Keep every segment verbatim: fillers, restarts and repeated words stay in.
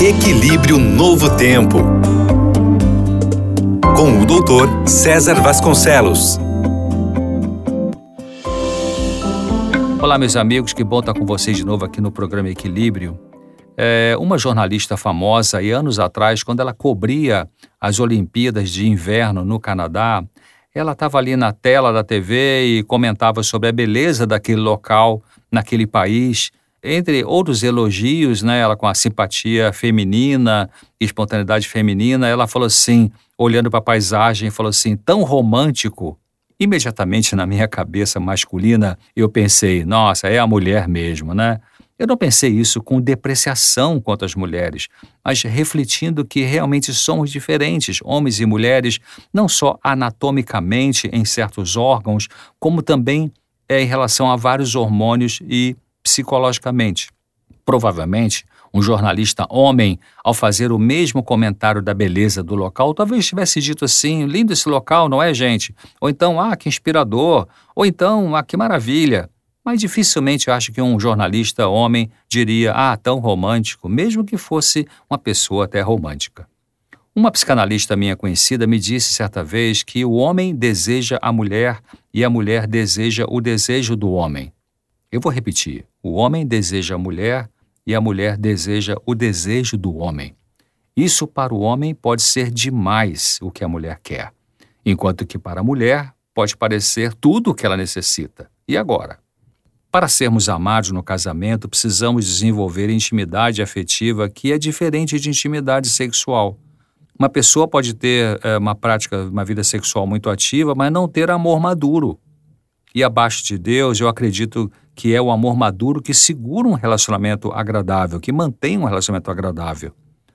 Equilíbrio Novo Tempo, com o doutor César Vasconcelos. Olá, meus amigos, que bom estar com vocês de novo aqui no programa Equilíbrio. É, uma jornalista famosa, e anos atrás, quando ela cobria as Olimpíadas de Inverno no Canadá, ela estava ali na tela da T V e comentava sobre a beleza daquele local, naquele país, entre outros elogios, né? Ela com a simpatia feminina, espontaneidade feminina, ela falou assim, olhando para a paisagem, falou assim, tão romântico. Imediatamente na minha cabeça masculina, eu pensei, nossa, é a mulher mesmo, né? Eu não pensei isso com depreciação quanto às mulheres, mas refletindo que realmente somos diferentes, homens e mulheres, não só anatomicamente em certos órgãos, como também é, em relação a vários hormônios e psicologicamente. Provavelmente, um jornalista homem, ao fazer o mesmo comentário da beleza do local, talvez tivesse dito assim, lindo esse local, não é, gente? Ou então, ah, que inspirador. Ou então, ah, que maravilha. Mas dificilmente eu acho que um jornalista homem diria, ah, tão romântico, mesmo que fosse uma pessoa até romântica. Uma psicanalista minha conhecida me disse certa vez que o homem deseja a mulher e a mulher deseja o desejo do homem. Eu vou repetir, o homem deseja a mulher e a mulher deseja o desejo do homem. Isso para o homem pode ser demais o que a mulher quer, enquanto que para a mulher pode parecer tudo o que ela necessita. E agora? Para sermos amados no casamento, precisamos desenvolver intimidade afetiva que é diferente de intimidade sexual. Uma pessoa pode ter é, uma prática, uma vida sexual muito ativa, mas não ter amor maduro. E abaixo de Deus, eu acredito que é o amor maduro que segura um relacionamento agradável, que mantém um relacionamento agradável.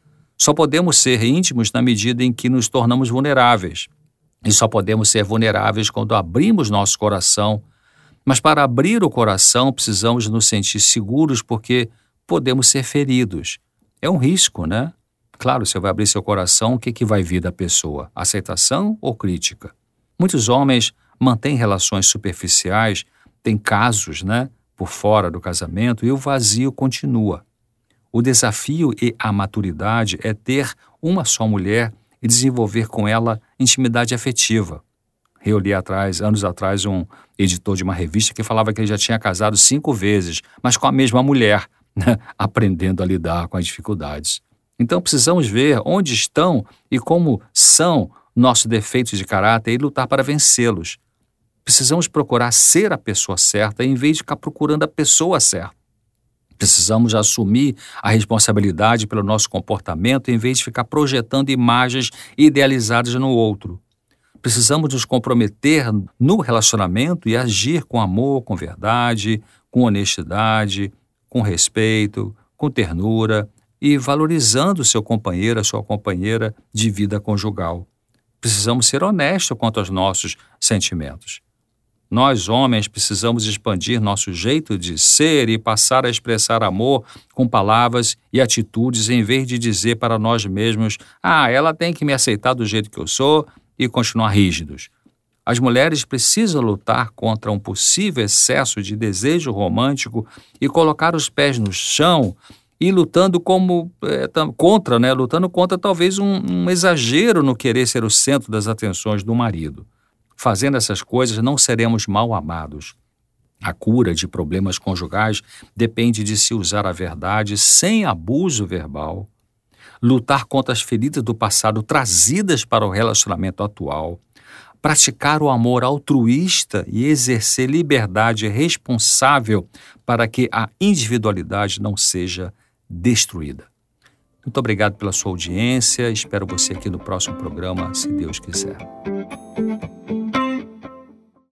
Só podemos ser íntimos na medida em que nos tornamos vulneráveis. E só podemos ser vulneráveis quando abrimos nosso coração. Mas para abrir o coração, precisamos nos sentir seguros porque podemos ser feridos. É um risco, né? Claro, você vai abrir seu coração, o que, que vai vir da pessoa? Aceitação ou crítica? Muitos homens mantêm relações superficiais, têm casos, né, por fora do casamento e o vazio continua. O desafio e a maturidade é ter uma só mulher e desenvolver com ela intimidade afetiva. Eu li atrás, anos atrás, um editor de uma revista que falava que ele já tinha casado cinco vezes, mas com a mesma mulher, né, aprendendo a lidar com as dificuldades. Então precisamos ver onde estão e como são nossos defeitos de caráter e lutar para vencê-los. Precisamos procurar ser a pessoa certa em vez de ficar procurando a pessoa certa. Precisamos assumir a responsabilidade pelo nosso comportamento em vez de ficar projetando imagens idealizadas no outro. Precisamos nos comprometer no relacionamento e agir com amor, com verdade, com honestidade, com respeito, com ternura e valorizando o seu companheiro, a sua companheira de vida conjugal. Precisamos ser honestos quanto aos nossos sentimentos. Nós, homens, precisamos expandir nosso jeito de ser e passar a expressar amor com palavras e atitudes em vez de dizer para nós mesmos, ah, ela tem que me aceitar do jeito que eu sou e continuar rígidos. As mulheres precisam lutar contra um possível excesso de desejo romântico e colocar os pés no chão e lutando como, é, contra, né? lutando contra talvez um, um exagero no querer ser o centro das atenções do marido. Fazendo essas coisas, não seremos mal amados. A cura de problemas conjugais depende de se usar a verdade sem abuso verbal, lutar contra as feridas do passado trazidas para o relacionamento atual, praticar o amor altruísta e exercer liberdade responsável para que a individualidade não seja destruída. Muito obrigado pela sua audiência. Espero você aqui no próximo programa, se Deus quiser.